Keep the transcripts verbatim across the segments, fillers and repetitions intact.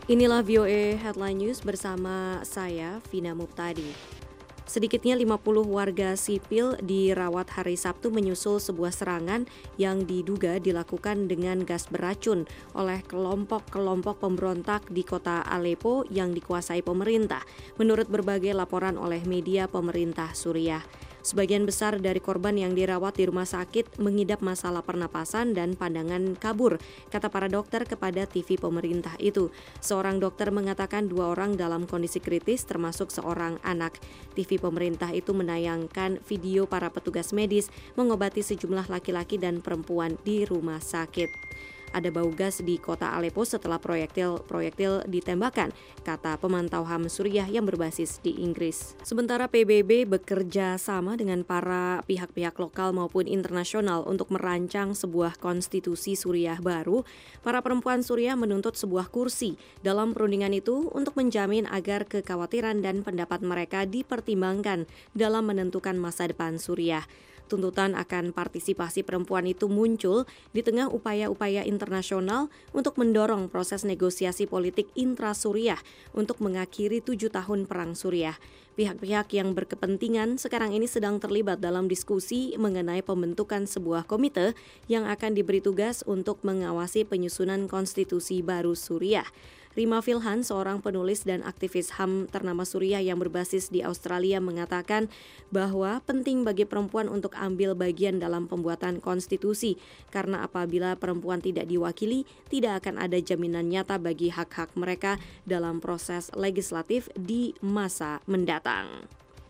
Inilah V O A Headline News bersama saya, Vina Muptadi. Sedikitnya lima puluh warga sipil dirawat hari Sabtu menyusul sebuah serangan yang diduga dilakukan dengan gas beracun oleh kelompok-kelompok pemberontak di kota Aleppo yang dikuasai pemerintah, menurut berbagai laporan oleh media pemerintah Suriah. Sebagian besar dari korban yang dirawat di rumah sakit mengidap masalah pernapasan dan pandangan kabur, kata para dokter kepada T V pemerintah itu. Seorang dokter mengatakan dua orang dalam kondisi kritis termasuk seorang anak. T V pemerintah itu menayangkan video para petugas medis mengobati sejumlah laki-laki dan perempuan di rumah sakit. Ada bau gas di kota Aleppo setelah proyektil-proyektil ditembakkan, kata pemantau H A M Suriah yang berbasis di Inggris. Sementara P B B bekerja sama dengan para pihak-pihak lokal maupun internasional untuk merancang sebuah konstitusi Suriah baru. Para perempuan Suriah menuntut sebuah kursi dalam perundingan itu untuk menjamin agar kekhawatiran dan pendapat mereka dipertimbangkan dalam menentukan masa depan Suriah. Tuntutan akan partisipasi perempuan itu muncul di tengah upaya-upaya internasional untuk mendorong proses negosiasi politik intra-Suriah untuk mengakhiri tujuh tahun perang Suriah. Pihak-pihak yang berkepentingan sekarang ini sedang terlibat dalam diskusi mengenai pembentukan sebuah komite yang akan diberi tugas untuk mengawasi penyusunan konstitusi baru Suriah. Rima Filhan, seorang penulis dan aktivis H A M ternama Suriah yang berbasis di Australia, mengatakan bahwa penting bagi perempuan untuk ambil bagian dalam pembuatan konstitusi karena apabila perempuan tidak diwakili, tidak akan ada jaminan nyata bagi hak-hak mereka dalam proses legislatif di masa mendatang.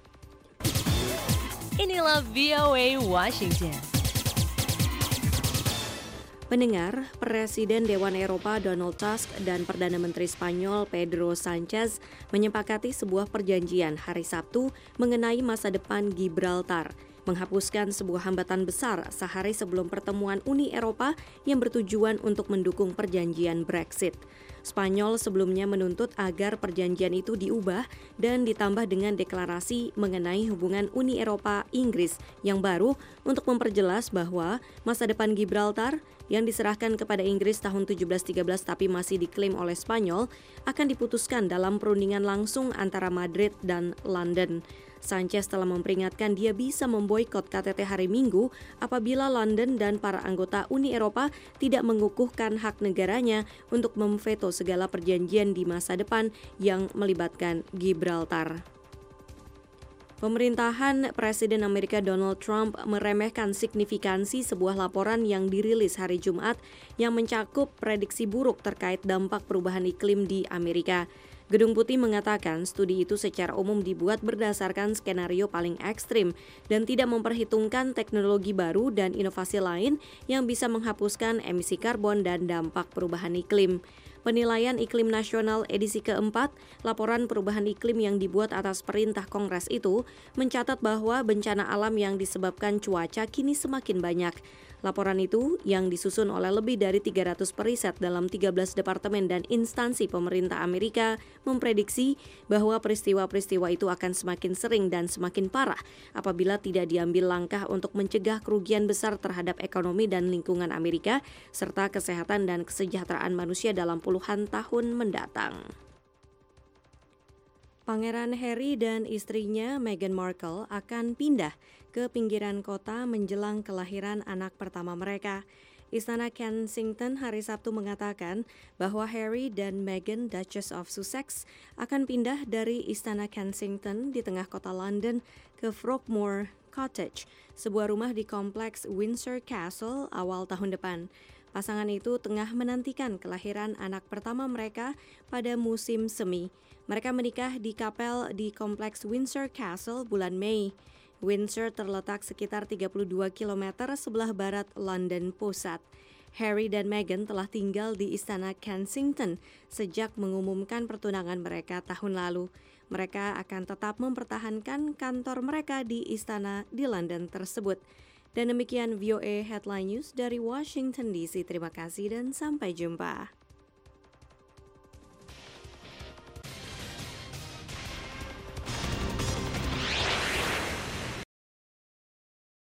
Inilah V O A Washington. Pendengar, Presiden Dewan Eropa Donald Tusk dan Perdana Menteri Spanyol Pedro Sanchez menyepakati sebuah perjanjian hari Sabtu mengenai masa depan Gibraltar, menghapuskan sebuah hambatan besar sehari sebelum pertemuan Uni Eropa yang bertujuan untuk mendukung perjanjian Brexit. Spanyol sebelumnya menuntut agar perjanjian itu diubah dan ditambah dengan deklarasi mengenai hubungan Uni Eropa-Inggris yang baru untuk memperjelas bahwa masa depan Gibraltar yang diserahkan kepada Inggris tahun tujuh belas tiga belas tapi masih diklaim oleh Spanyol akan diputuskan dalam perundingan langsung antara Madrid dan London. Sanchez telah memperingatkan dia bisa memboikot K T T hari Minggu apabila London dan para anggota Uni Eropa tidak mengukuhkan hak negaranya untuk memveto segala perjanjian di masa depan yang melibatkan Gibraltar. Pemerintahan Presiden Amerika Donald Trump meremehkan signifikansi sebuah laporan yang dirilis hari Jumat yang mencakup prediksi buruk terkait dampak perubahan iklim di Amerika. Gedung Putih mengatakan studi itu secara umum dibuat berdasarkan skenario paling ekstrim dan tidak memperhitungkan teknologi baru dan inovasi lain yang bisa menghapuskan emisi karbon dan dampak perubahan iklim. Penilaian Iklim Nasional edisi keempat, laporan perubahan iklim yang dibuat atas perintah Kongres itu, mencatat bahwa bencana alam yang disebabkan cuaca kini semakin banyak. Laporan itu, yang disusun oleh lebih dari tiga ratus periset dalam tiga belas departemen dan instansi pemerintah Amerika, memprediksi bahwa peristiwa-peristiwa itu akan semakin sering dan semakin parah apabila tidak diambil langkah untuk mencegah kerugian besar terhadap ekonomi dan lingkungan Amerika, serta kesehatan dan kesejahteraan manusia dalam puluhan tahun mendatang. Pangeran Harry dan istrinya Meghan Markle akan pindah ke pinggiran kota menjelang kelahiran anak pertama mereka. Istana Kensington hari Sabtu mengatakan bahwa Harry dan Meghan, Duchess of Sussex, akan pindah dari Istana Kensington di tengah kota London ke Frogmore Cottage, sebuah rumah di kompleks Windsor Castle awal tahun depan. Pasangan itu tengah menantikan kelahiran anak pertama mereka pada musim semi. Mereka menikah di kapel di kompleks Windsor Castle bulan Mei. Windsor terletak sekitar tiga puluh dua kilometer sebelah barat London pusat. Harry dan Meghan telah tinggal di Istana Kensington sejak mengumumkan pertunangan mereka tahun lalu. Mereka akan tetap mempertahankan kantor mereka di istana di London tersebut. Dan demikian V O A Headline News dari Washington D C. Terima kasih dan sampai jumpa.